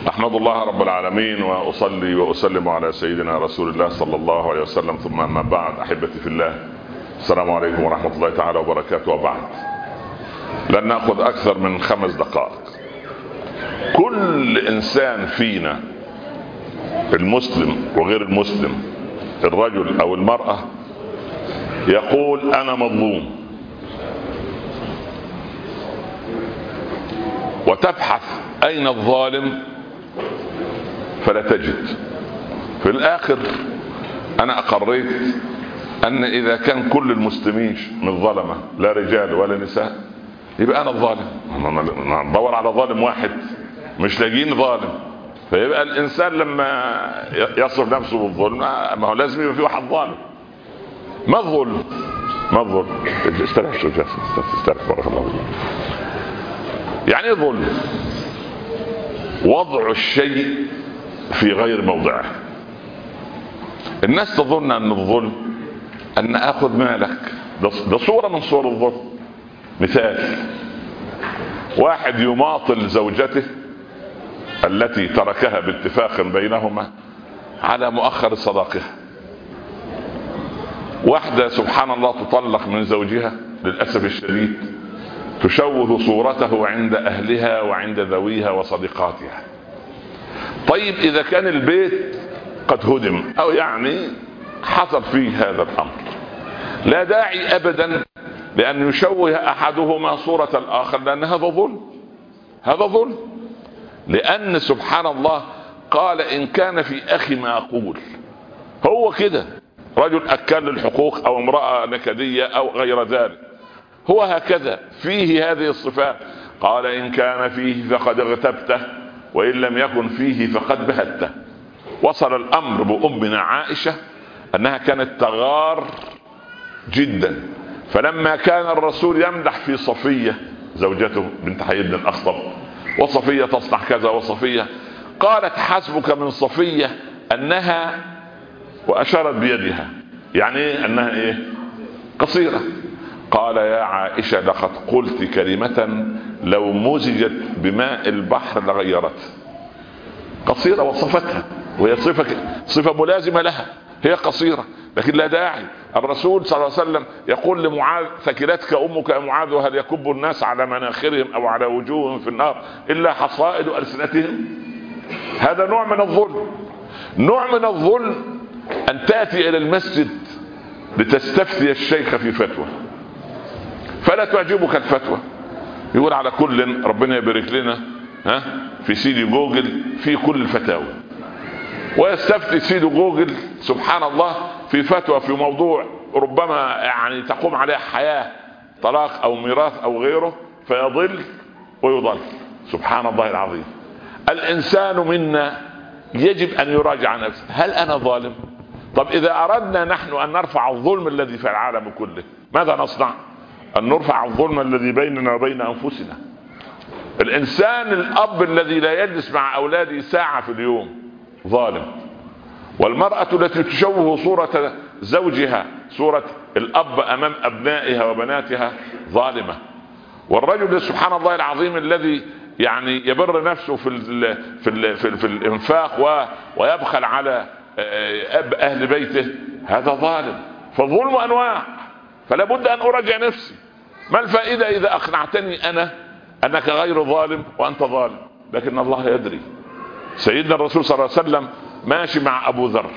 أحمد الله رب العالمين وأصلي وأسلم على سيدنا رسول الله صلى الله عليه وسلم، ثم أما بعد. أحبتي في الله، السلام عليكم ورحمة الله تعالى وبركاته. وبعد، لن نأخذ أكثر من 5 دقائق. كل إنسان فينا، المسلم وغير المسلم، الرجل أو المرأة، يقول أنا مظلوم، وتبحث أين الظالم فلا تجد. في الآخر أنا أقريت أن إذا كان كل المسلمين من ظلمة، لا رجال ولا نساء، يبقى أنا الظالم. ندور على ظالم واحد، مش لاقيين ظالم. فيبقى الإنسان لما يصف نفسه بالظلم، ما هو لازم يبقى في واحد ظالم. ما الظلم؟ ما الظلم؟ استرح بارك الله فيك. يعني ايه ظلم؟ وضع الشيء في غير موضعه. الناس تظن ان الظلم ان اخذ مالك، ده صورة من صور الظلم. مثال: واحد يماطل زوجته التي تركها باتفاق بينهما على مؤخر صداقها. واحدة سبحان الله تطلق من زوجها للأسف الشديد، تشوه صورته عند أهلها وعند ذويها وصديقاتها. طيب إذا كان البيت قد هدم أو يعني حصل فيه هذا الأمر، لا داعي أبدا لأن يشوه أحدهما صورة الآخر، لأن هذا ظلم. هذا ظلم، لأن سبحان الله قال إن كان في أخي ما أقول. هو كده رجل أكل للحقوق أو امرأة نكدية أو غير ذلك، هو هكذا فيه هذه الصفات. قال إن كان فيه فقد اغتبته، وإن لم يكن فيه فقد بهته. وصل الأمر بأمنا عائشة أنها كانت تغار جدا، فلما كان الرسول يمدح في صفية زوجته بنت حيي بن الأخطب، وصفية تصنع كذا وصفية، قالت حسبك من صفية أنها، وأشارت بيدها، يعني أنها إيه؟ قصيرة. قال يا عائشة لقد قلت كلمة لو مزجت بماء البحر لغيرت. قصيرة وصفتها، وهي صفة ملازمة لها، هي قصيرة، لكن لا داعي. الرسول صلى الله عليه وسلم يقول لمعاذ: ثكلتك أمك يا معاذ، وهل يكب الناس على مناخرهم أو على وجوههم في النار إلا حصائد ألسنتهم. هذا نوع من الظلم. نوع من الظلم أن تأتي إلى المسجد لتستفتي الشيخ في فتوى، فلا تعجبك الفتوى. يقول على كل ربنا يبارك لنا في سيدي جوجل في كل الفتاوى، ويستفتي سيدي جوجل سبحان الله في فتوى في موضوع ربما يعني تقوم عليه حياة، طلاق أو ميراث أو غيره، فيضل ويضل. سبحان الله العظيم. الإنسان منا يجب أن يراجع نفسه، هل أنا ظالم؟ طب إذا أردنا نحن أن نرفع الظلم الذي في العالم كله، ماذا نصنع؟ أن نرفع الظلم الذي بيننا وبين أنفسنا. الإنسان الأب الذي لا يجلس مع أولاده ساعة في اليوم ظالم، والمرأة التي تشوه صورة زوجها، صورة الأب أمام أبنائها وبناتها، ظالمة. والرجل سبحان الله العظيم الذي يعني يبر نفسه في الإنفاق ويبخل على أهل بيته، هذا ظالم. فالظلم أنواع، فلا بد أن أراجع نفسي. ما الفائدة إذا أقنعتني أنا أنك غير ظالم وأنت ظالم؟ لكن الله يدري. سيدنا الرسول صلى الله عليه وسلم ماشي مع أبو ذر،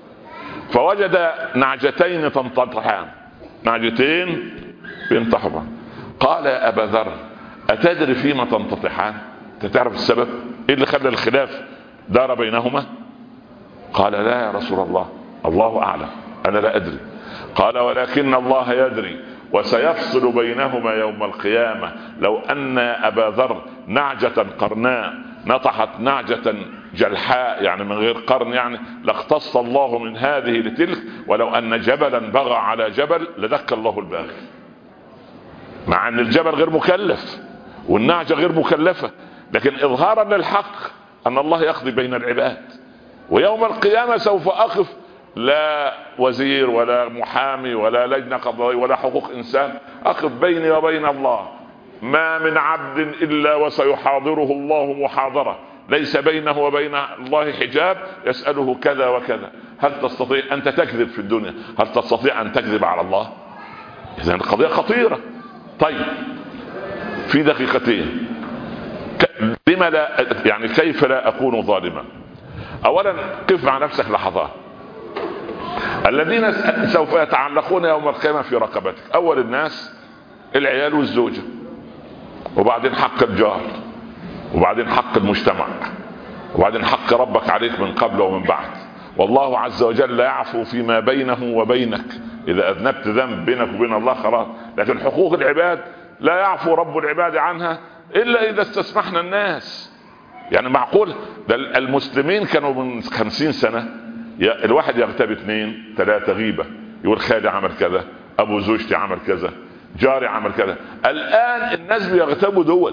فوجد نعجتين تنتطحان، نعجتين بينتحبان. قال يا أبا ذر أتدري فيما تنتطحان؟ تتعرف السبب؟ إيه اللي خلى الخلاف دار بينهما؟ قال لا يا رسول الله، الله أعلم، أنا لا أدري. قال ولكن الله يدري، وسيفصل بينهما يوم القيامة. لو أن أبا ذر نعجة قرناء نطحت نعجة جلحاء، يعني من غير قرن، يعني لاختص الله من هذه لتلك، ولو أن جبلا بغى على جبل لدك الله الباغي. مع أن الجبل غير مكلف والنعجة غير مكلفة، لكن إظهارا للحق أن الله يقضي بين العباد. ويوم القيامة سوف أقف لا وزير ولا محامي ولا لجنة قضائية ولا حقوق إنسان، أقف بيني وبين الله. ما من عبد إلا وسيحاضره الله محاضرة ليس بينه وبين الله حجاب يسأله كذا وكذا. هل تستطيع أنت تكذب في الدنيا؟ هل تستطيع أن تكذب على الله؟ إذن القضية خطيرة. طيب في دقيقتين، لما لا يعني كيف لا أكون ظالما؟ أولا قف مع نفسك لحظات. الذين سوف يتعلقون يوم القيامة في رقبتك، أول الناس العيال والزوجة، وبعدين حق الجار، وبعدين حق المجتمع، وبعدين حق ربك عليك من قبل ومن بعد. والله عز وجل لا يعفو فيما بينه وبينك، إذا أذنبت ذنب بينك وبين الله خلاص. لكن حقوق العباد لا يعفو رب العباد عنها إلا إذا استسمحنا الناس. يعني معقول ده المسلمين كانوا من 50 سنة الواحد يغتاب 2 3 غيبة، يقول خالي عمل كذا، أبو زوجتي عمل كذا، جاري عمل كذا. الآن الناس بيغتابوا دول،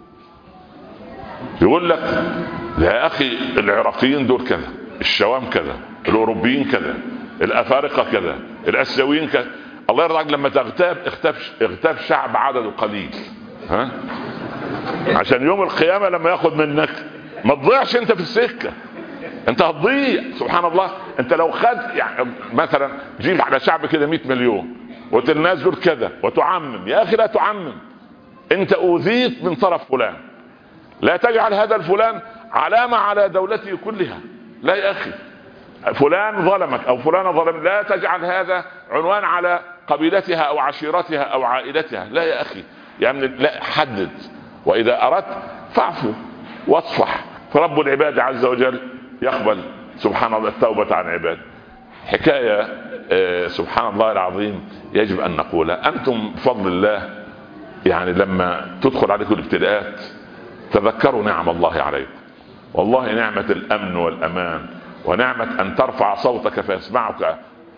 يقول لك يا أخي العراقيين دول كذا، الشوام كذا، الأوروبيين كذا، الأفارقة كذا، الأسيويين كذا. الله يرضى عنك لما اغتاب شعب عدده قليل، ها؟ عشان يوم القيامة لما ياخد منك ما تضيعش انت في السكة، انت هتضيع. سبحان الله. انت لو خد يعني مثلا جيب على شعب كده 100 مليون وقلت الناس دول كذا وتعمم، يا اخي لا تعمم. انت اوذيت من طرف فلان، لا تجعل هذا الفلان علامة على دولته كلها. لا يا اخي، فلان ظلمك او فلان ظلم، لا تجعل هذا عنوان على قبيلتها او عشيرتها او عائلتها. لا يا اخي، يعني لا، حدد. واذا اردت فاعفو واصفح، فرب العباد عز وجل يقبل سبحان الله التوبة عن عباد. حكاية سبحان الله العظيم يجب ان نقولها. انتم بفضل الله يعني لما تدخل عليكم الابتلاءات تذكروا نعم الله عليكم. والله نعمة الامن والامان، ونعمة ان ترفع صوتك فيسمعك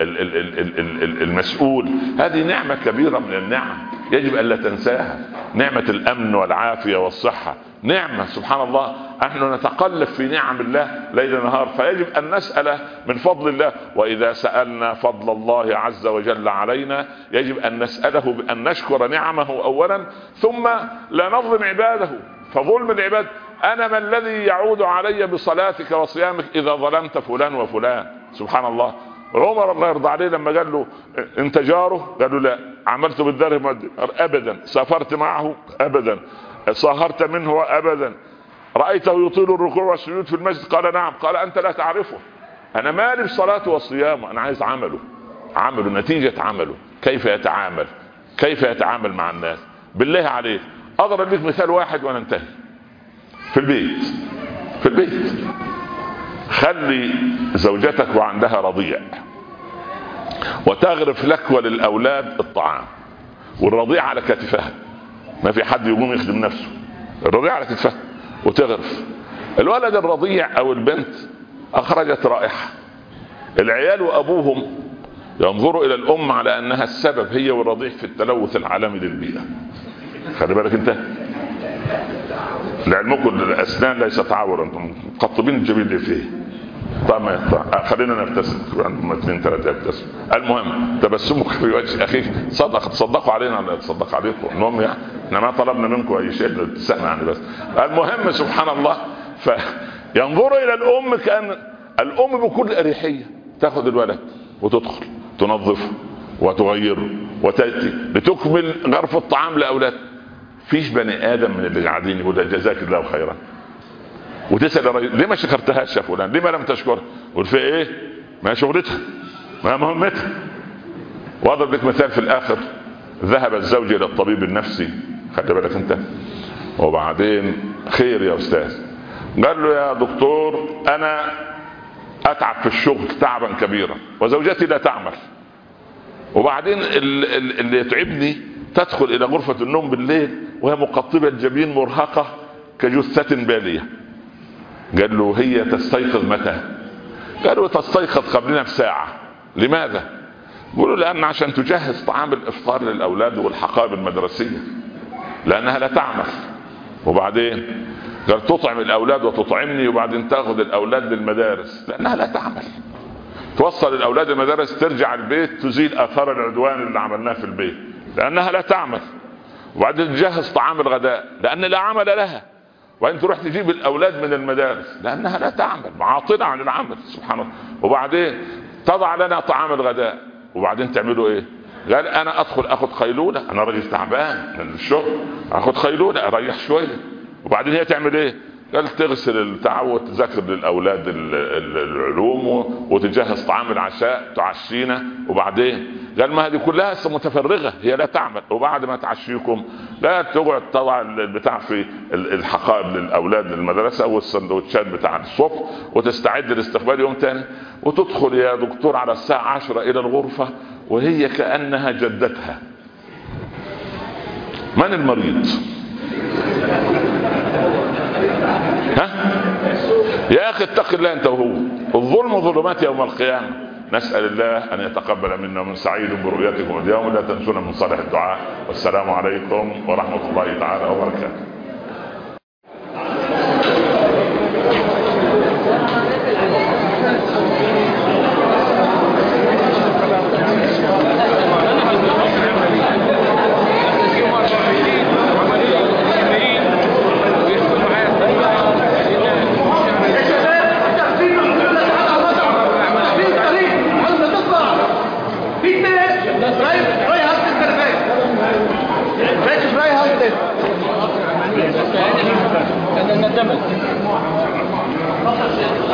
المسؤول، هذه نعمة كبيرة من النعم يجب أن لا تنساها. نعمة الأمن والعافية والصحة نعمة سبحان الله. نحن نتقلب في نعم الله ليل نهار، فيجب أن نسأل من فضل الله. وإذا سألنا فضل الله عز وجل علينا يجب أن نسأله بأن نشكر نعمه أولا، ثم لا نظلم عباده. فظلم العباد، أنا ما الذي يعود علي بصلاتك وصيامك إذا ظلمت فلان وفلان؟ سبحان الله. عمر الله يرضى عليه لما قال له انت جاره، قال له لا. عملت بالدرهم ابدا، سافرت معه ابدا، صاهرت منه ابدا، رايته يطيل الركوع والسجود في المسجد، قال نعم. قال انت لا تعرفه، انا مالي بصلاته وصيامه، انا عايز عمله نتيجة عمله، كيف يتعامل، كيف يتعامل مع الناس. بالله عليك اضرب لك مثال واحد وننتهي. في البيت خلي زوجتك وعندها رضيع وتغرف لك وللأولاد الطعام، والرضيع على كتفها، ما في حد يقوم يخدم نفسه، الرضيع على كتفها وتغرف. الولد الرضيع أو البنت أخرجت رائحة، العيال وأبوهم ينظروا إلى الأم على أنها السبب هي والرضيع في التلوث العالمي للبيئة. خلي بالك انت، لعلمكم الأسنان ليست عورة، انتم مقطبين الجبين فيه. طبعا خلينا نبتسم، 2 3 يبتسم. المهم تبسمك في وجه اخيك تصدقوا علينا ولا تصدق عليكم، المهم يعني احنا ما طلبنا منكم اي شيء، الابتسامه يعني بس. المهم سبحان الله، فينظروا الى الام كان الام بكل اريحيه تاخذ الولد وتدخل تنظفه وتغيره وتاتي لتكمل غرف الطعام لاولاد. فيش بني ادم من اللي قاعدين يقول جزاك الله خيرا، وتسأل ليه ما شكرتهاش يا فلان، ليه ما لم تشكرها؟ قل في ايه؟ ما شغلتها، ما مهمتها. واضرب لك مثال في الاخر، ذهب الزوج الى الطبيب النفسي، خلي بالك انت، وبعدين خير يا استاذ، قال له يا دكتور انا اتعب في الشغل تعبا كبيرا وزوجتي لا تعمل، وبعدين اللي يتعبني تدخل الى غرفة النوم بالليل وهي مقطبة الجبين مرهقة كجثة بالية. قال له هي تستيقظ متى؟ قالوا تستيقظ قبلنا بساعة. لماذا؟ قالوا لأن عشان تجهز طعام الإفطار للأولاد والحقائب المدرسية، لأنها لا تعمل. وبعدين قال تطعم الأولاد وتطعمني، وبعدين تأخذ الأولاد للمدارس، لأنها لا تعمل. توصل الأولاد المدارس، ترجع البيت تزيل آثار العدوان اللي عملناه في البيت، لأنها لا تعمل. وبعدين تجهز طعام الغداء لأن لا عمل لها. وبعدين تروح تجيب الاولاد من المدارس لانها لا تعمل، معاطله عن العمل، سبحان الله. وبعدين تضع لنا طعام الغداء، وبعدين تعملوا ايه؟ قال انا ادخل اخذ خيلوله، انا راجل تعبان من الشغل، اخذ خيلوله اريح شويه. وبعدين هي تعمل ايه؟ قال تغسل البتاع وتذاكر للاولاد العلوم وتجهز طعام العشاء تعشينا. وبعدين قال ما هذه كلها متفرغه، هي لا تعمل. وبعد ما تعشيكم لا تقعد تضع البتاع في الحقائب للاولاد للمدرسه والسندوتشات بتاع الصبح وتستعد لاستقبال يوم تاني، وتدخل يا دكتور على الساعه 10 الى الغرفه وهي كانها جدتها. من المريض؟ ها يا اخي اتق الله انت وهو. الظلم ظلمات يوم القيامه. نسال الله ان يتقبل منا ومن سعيد برؤيتكم اليوم. لا تنسونا من صالح الدعاء. والسلام عليكم ورحمه الله تعالى وبركاته. كان ندمت